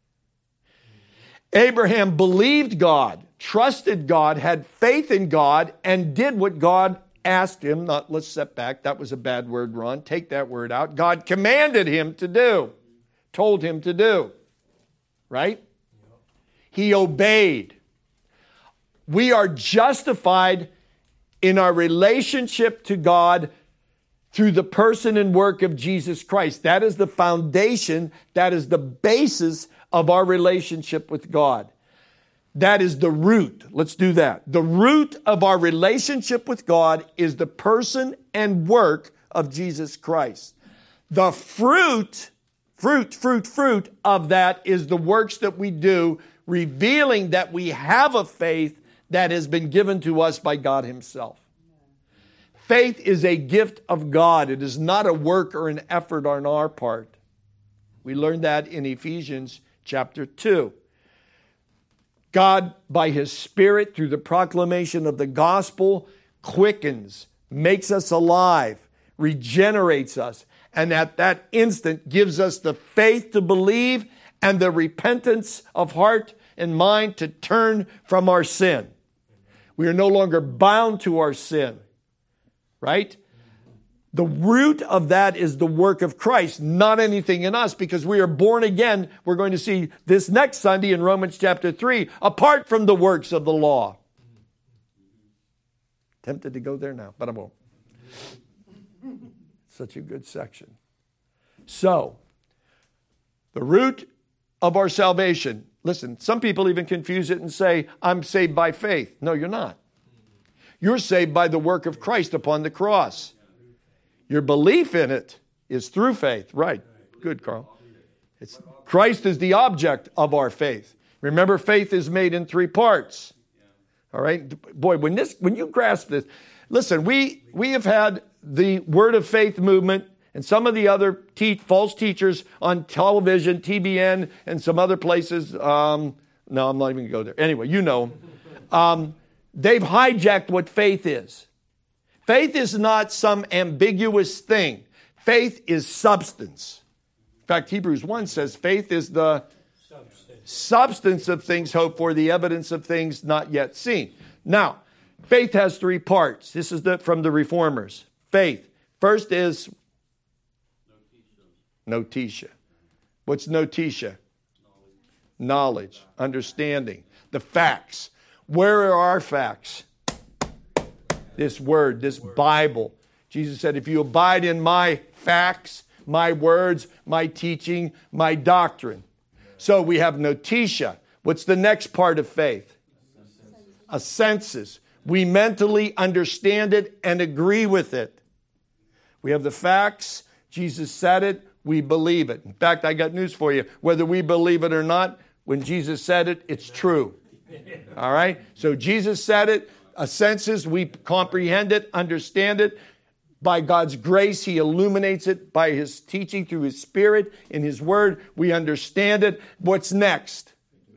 Abraham believed God, trusted God, had faith in God, and did what God asked him. Not, let's step back. That was a bad word, Ron. Take that word out. God commanded him to do, told him to do. Right? He obeyed. We are justified in our relationship to God through the person and work of Jesus Christ. That is the foundation. That is the basis of our relationship with God. That is the root. Let's do that. The root of our relationship with God is the person and work of Jesus Christ. The fruit, fruit, fruit, fruit of that is the works that we do, revealing that we have a faith that has been given to us by God himself. Faith is a gift of God. It is not a work or an effort on our part. We learned that in Ephesians chapter two. God, by his Spirit, through the proclamation of the gospel, quickens, makes us alive, regenerates us, and at that instant gives us the faith to believe and the repentance of heart and mind to turn from our sin. We are no longer bound to our sin, right? The root of that is the work of Christ, not anything in us, because we are born again. We're going to see this next Sunday in Romans chapter three, apart from the works of the law. Tempted to go there now, but I won't. Such a good section. So, the root of our salvation. Listen, some people even confuse it and say, I'm saved by faith. No, you're not. You're saved by the work of Christ upon the cross. Your belief in it is through faith. Right. Good, Carl. It's, Christ is the object of our faith. Remember, faith is made in three parts. All right. Boy, when this, when you grasp this, listen, we, we have had the Word of Faith movement and some of the other te- false teachers on television, T B N, and some other places. Um, no, I'm not even going to go there. Anyway, you know. Um, they've hijacked what faith is. Faith is not some ambiguous thing. Faith is substance. In fact, Hebrews one says faith is the substance, substance of things hoped for, the evidence of things not yet seen. Now, faith has three parts. This is the, from the Reformers. Faith. First is notitia. What's notitia? Knowledge. Knowledge, understanding, the facts. Where are our facts? This word, this Bible. Jesus said, if you abide in my facts, my words, my teaching, my doctrine. So we have notitia. What's the next part of faith? A sensus. We mentally understand it and agree with it. We have the facts. Jesus said it. We believe it. In fact, I got news for you. Whether we believe it or not, when Jesus said it, it's true. All right? So Jesus said it. A senses, we comprehend it, understand it. By God's grace, He illuminates it by His teaching through His Spirit in His Word. We understand it. What's next?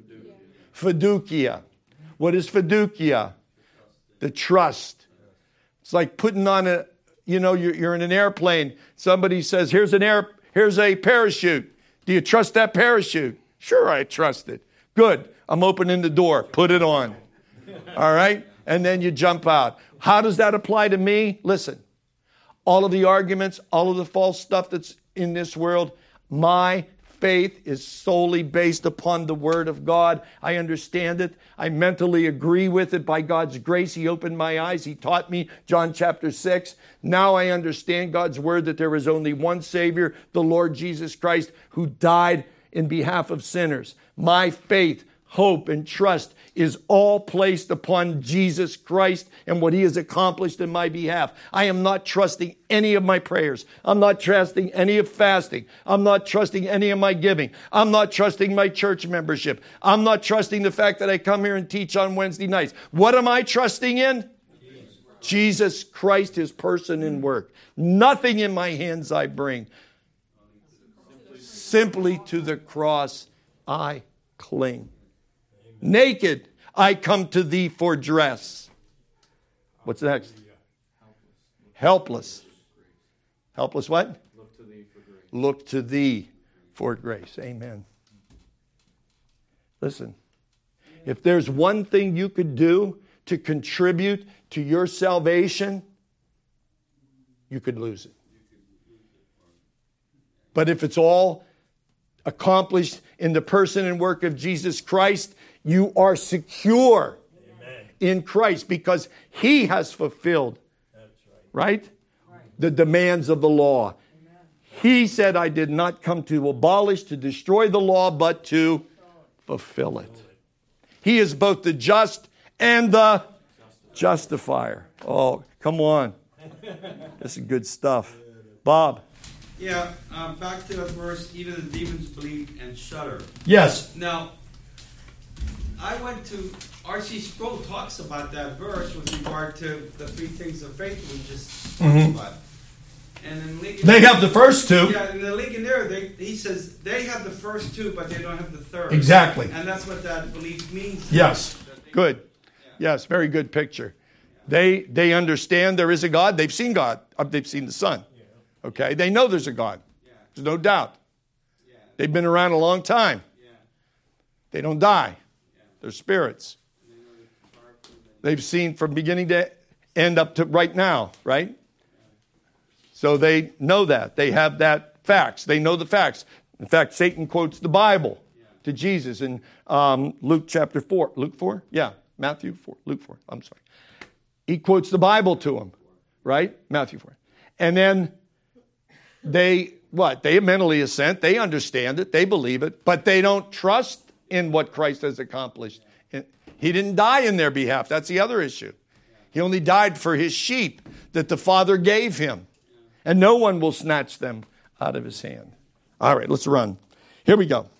Fiducia. What is fiducia? The trust. It's like putting on a, you know, you're, you're in an airplane. Somebody says, here's an air, here's a parachute. Do you trust that parachute? Sure, I trust it. Good. I'm opening the door. Put it on. All right? And then you jump out. How does that apply to me? Listen, all of the arguments, all of the false stuff that's in this world, my faith is solely based upon the Word of God. I understand it. I mentally agree with it. By God's grace, He opened my eyes. He taught me, John chapter six. Now I understand God's Word that there is only one Savior, the Lord Jesus Christ, who died in behalf of sinners. My faith, hope, and trust is all placed upon Jesus Christ and what He has accomplished in my behalf. I am not trusting any of my prayers. I'm not trusting any of fasting. I'm not trusting any of my giving. I'm not trusting my church membership. I'm not trusting the fact that I come here and teach on Wednesday nights. What am I trusting in? Jesus Christ, Jesus Christ, His person and work. Nothing in my hands I bring. Simply to the cross I cling. Naked, I come to thee for dress. What's next? Helpless. Helpless what? Look to thee for grace. Look to thee for grace. Amen. Listen, if there's one thing you could do to contribute to your salvation, you could lose it. But if it's all accomplished in the person and work of Jesus Christ, you are secure. Amen. In Christ because He has fulfilled, that's right. Right? Right. The demands of the law. Amen. He said, I did not come to abolish, to destroy the law, but to fulfill it. He is both the just and the justifier. Oh, come on. This is good stuff. Bob. Yeah, um, back to the verse, even the demons believe and shudder. Yes. Now, I went to, R C Sproul talks about that verse with regard to the three things of faith we just talked mm-hmm. about. And in Lincoln, they have the first two. Yeah, in the Ligonier, they he says they have the first two, but they don't have the third. Exactly. And that's what that belief means. Yes. Good. Yeah. Yes, very good picture. Yeah. They they understand there is a God. They've seen God. They've seen the Son. Yeah. Okay? They know there's a God. Yeah. There's no doubt. Yeah. They've been around a long time. Yeah. They don't die. They're spirits. They've seen from beginning to end up to right now, right? So they know that. They have that facts. They know the facts. In fact, Satan quotes the Bible to Jesus in um, Luke chapter four. Luke four? Yeah, Matthew four. Luke four. I'm sorry. He quotes the Bible to him, right? Matthew four. And then they, what? They mentally assent. They understand it. They believe it. But they don't trust in what Christ has accomplished. He didn't die in their behalf. That's the other issue. He only died for his sheep that the Father gave him. And no one will snatch them out of his hand. All right, let's run. Here we go.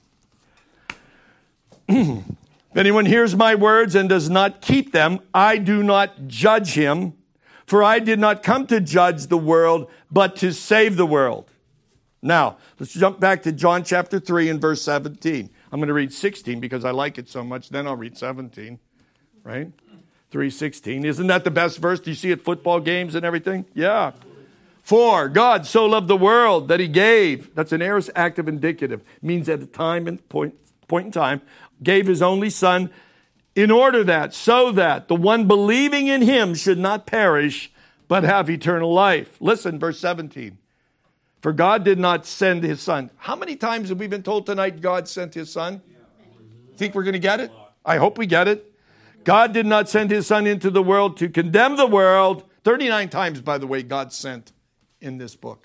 If anyone hears my words and does not keep them, I do not judge him, for I did not come to judge the world, but to save the world. Now, let's jump back to John chapter three and verse seventeen. I'm going to read sixteen because I like it so much. Then I'll read seventeen, right? three sixteen. Isn't that the best verse? Do you see it at football games and everything? Yeah. For God so loved the world that he gave. That's an aorist active indicative. Means at a time and point, point in time. Gave his only son in order that, so that the one believing in him should not perish, but have eternal life. Listen, verse seventeen. For God did not send his son. How many times have we been told tonight God sent his son? Think we're going to get it? I hope we get it. God did not send his son into the world to condemn the world. thirty-nine times, by the way, God sent in this book.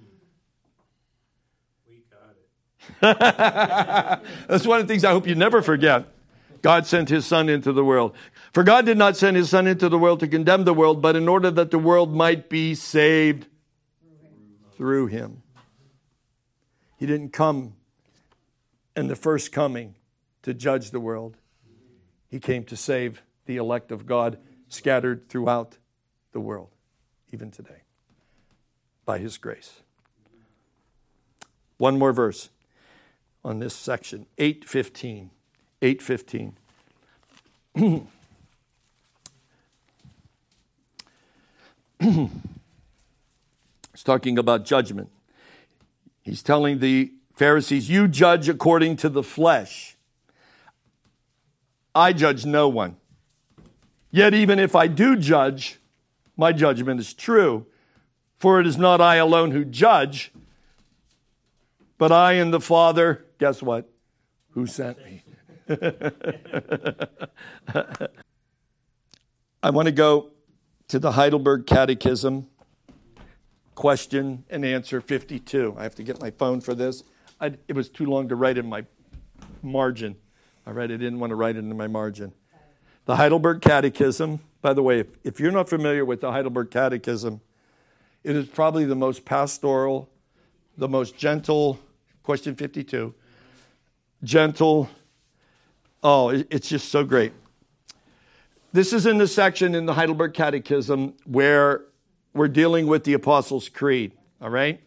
We got it. That's one of the things I hope you never forget. God sent his son into the world. For God did not send his son into the world to condemn the world, but in order that the world might be saved through him. He didn't come in the first coming to judge the world. He came to save the elect of God scattered throughout the world, even today, by his grace. One more verse on this section, eight fifteen. eight fifteen. He's talking about judgment. He's telling the Pharisees, you judge according to the flesh. I judge no one. Yet even if I do judge, my judgment is true. For it is not I alone who judge, but I and the Father, guess what? Who sent me. I want to go to the Heidelberg Catechism, question and answer fifty-two. I have to get my phone for this. I, it was too long to write in my margin. All right, I didn't want to write it in my margin. The Heidelberg Catechism, by the way, if, if you're not familiar with the Heidelberg Catechism, it is probably the most pastoral, the most gentle, question fifty-two, gentle. Oh, it, it's just so great. This is in the section in the Heidelberg Catechism where we're dealing with the Apostles' Creed, all right?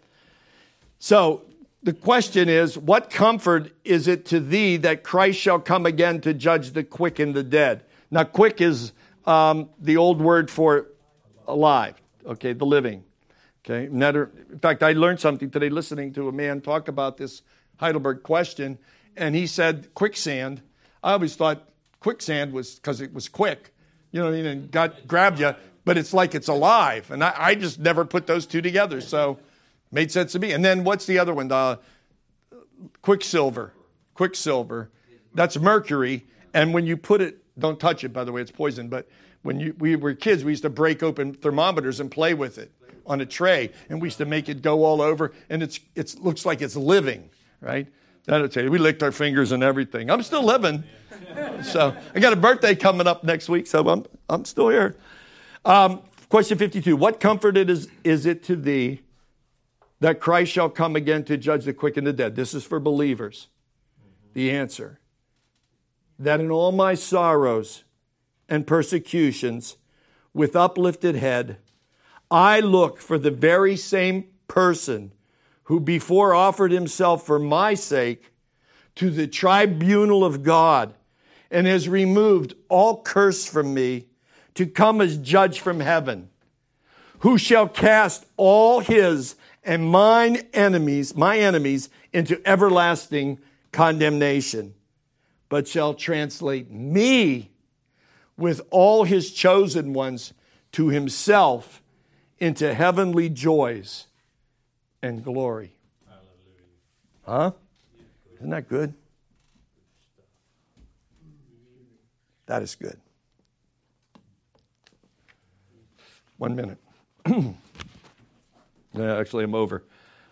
So the question is, what comfort is it to thee that Christ shall come again to judge the quick and the dead? Now, quick is um, the old word for alive, okay, the living. Okay. In fact, I learned something today listening to a man talk about this Heidelberg question, and he said quicksand. I always thought quicksand was because it was quick, you know what I mean, and got grabbed you, but it's like it's alive. And I, I just never put those two together, so made sense to me. And then what's the other one? The quicksilver. Quicksilver. That's mercury. And when you put it, don't touch it, by the way, it's poison, but when you, we were kids, we used to break open thermometers and play with it on a tray, and we used to make it go all over, and it's it looks like it's living, right? That'll tell you. We licked our fingers and everything. I'm still living. So I got a birthday coming up next week, so I'm I'm still here. Um, question fifty-two. What comfort it is, is it to thee that Christ shall come again to judge the quick and the dead? This is for believers. The answer. That in all my sorrows and persecutions, with uplifted head, I look for the very same person who before offered himself for my sake to the tribunal of God and has removed all curse from me to come as judge from heaven, who shall cast all his and mine enemies, my enemies, into everlasting condemnation, but shall translate me with all his chosen ones to himself into heavenly joys and glory. Huh? Isn't that good? That is good. One minute. Yeah, actually, I'm over.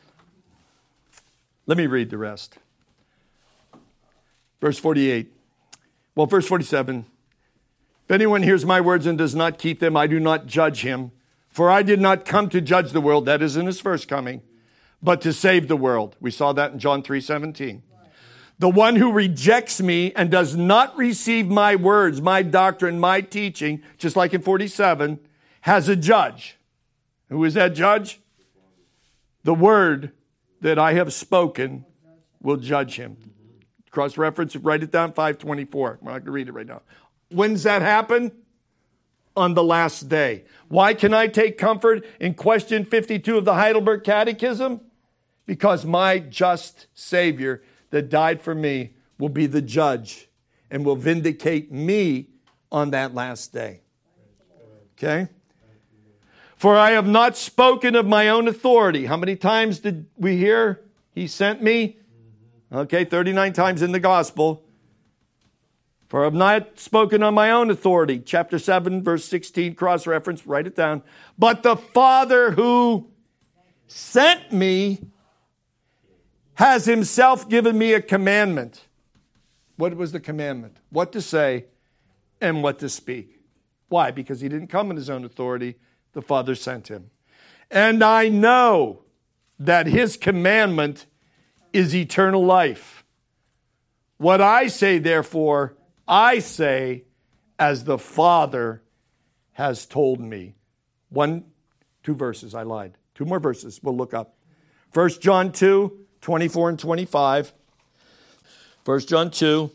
Let me read the rest. Verse forty-eight. Well, verse forty-seven. If anyone hears my words and does not keep them, I do not judge him. For I did not come to judge the world, that is in his first coming, but to save the world. We saw that in John three seventeen. The one who rejects me and does not receive my words, my doctrine, my teaching, just like in forty-seven, has a judge. Who is that judge? The word that I have spoken will judge him. Cross-reference, write it down, five twenty-four. I'm not going to read it right now. When does that happen? On the last day. Why can I take comfort in question fifty-two of the Heidelberg Catechism? Because my just Savior that died for me will be the judge and will vindicate me on that last day. Okay? For I have not spoken of my own authority. How many times did we hear he sent me? Okay, thirty-nine times in the gospel. For I have not spoken on my own authority. Chapter seven, verse sixteen, cross-reference, write it down. But the Father who sent me has himself given me a commandment. What was the commandment? What to say and what to speak. Why? Because he didn't come in his own authority. The Father sent him. And I know that his commandment is eternal life. What I say, therefore, I say as the Father has told me. One, two verses, I lied. Two more verses, we'll look up. First John two, twenty-four and twenty-five. First John two,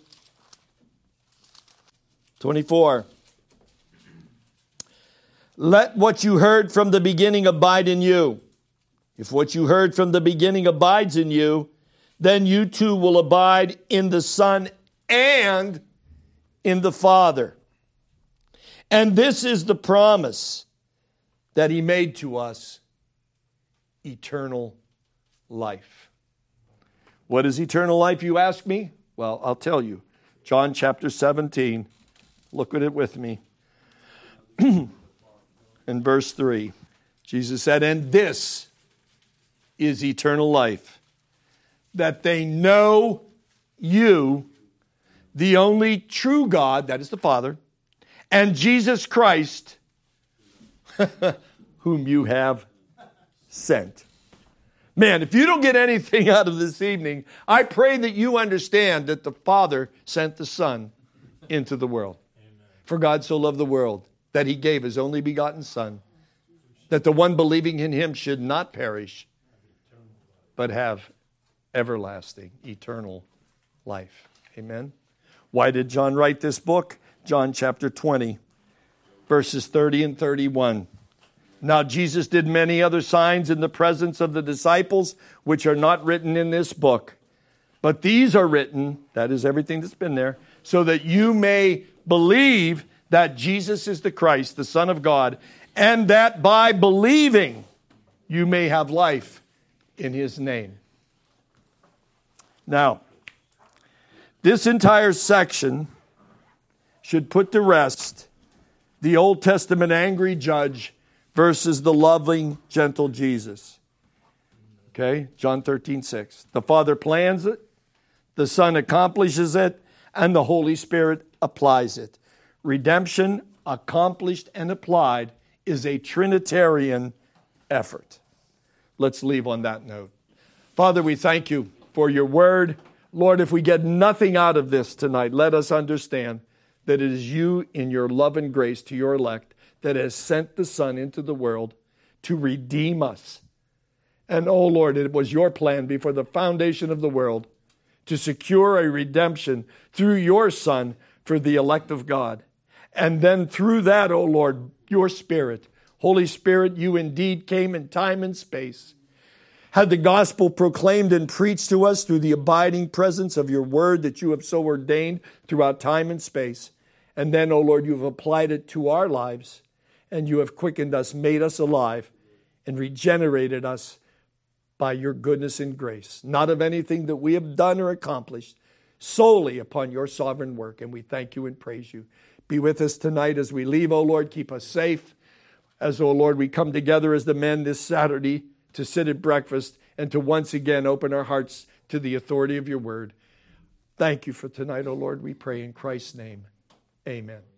twenty-four. Let what you heard from the beginning abide in you. If what you heard from the beginning abides in you, then you too will abide in the Son and in the Father. And this is the promise that he made to us, eternal life. What is eternal life, you ask me? Well, I'll tell you. John chapter seventeen. Look at it with me. In verse three, Jesus said, and this is eternal life, that they know you, the only true God, that is the Father, and Jesus Christ, whom you have sent. Man, if you don't get anything out of this evening, I pray that you understand that the Father sent the Son into the world. Amen. For God so loved the world that he gave his only begotten Son, that the one believing in him should not perish, but have everlasting, eternal life. Amen. Why did John write this book? John chapter twenty, verses thirty and thirty-one. Now Jesus did many other signs in the presence of the disciples, which are not written in this book. But these are written, that is everything that's been there, so that you may believe that Jesus is the Christ, the Son of God, and that by believing you may have life in his name. Now, this entire section should put to rest the Old Testament angry judge versus the loving, gentle Jesus. Okay, John thirteen six. The Father plans it, the Son accomplishes it, and the Holy Spirit applies it. Redemption, accomplished and applied, is a Trinitarian effort. Let's leave on that note. Father, we thank you for your word. Lord, if we get nothing out of this tonight, let us understand that it is you in your love and grace to your elect that has sent the Son into the world to redeem us. And oh Lord, it was your plan before the foundation of the world to secure a redemption through your Son for the elect of God. And then through that, oh Lord, your Spirit, Holy Spirit, you indeed came in time and space, had the gospel proclaimed and preached to us through the abiding presence of your word that you have so ordained throughout time and space. And then, oh Lord, you have applied it to our lives, and you have quickened us, made us alive, and regenerated us by your goodness and grace, not of anything that we have done or accomplished, solely upon your sovereign work. And we thank you and praise you. Be with us tonight as we leave, O Lord. Keep us safe. As, O Lord, we come together as the men this Saturday to sit at breakfast and to once again open our hearts to the authority of your word. Thank you for tonight, O Lord. We pray in Christ's name. Amen.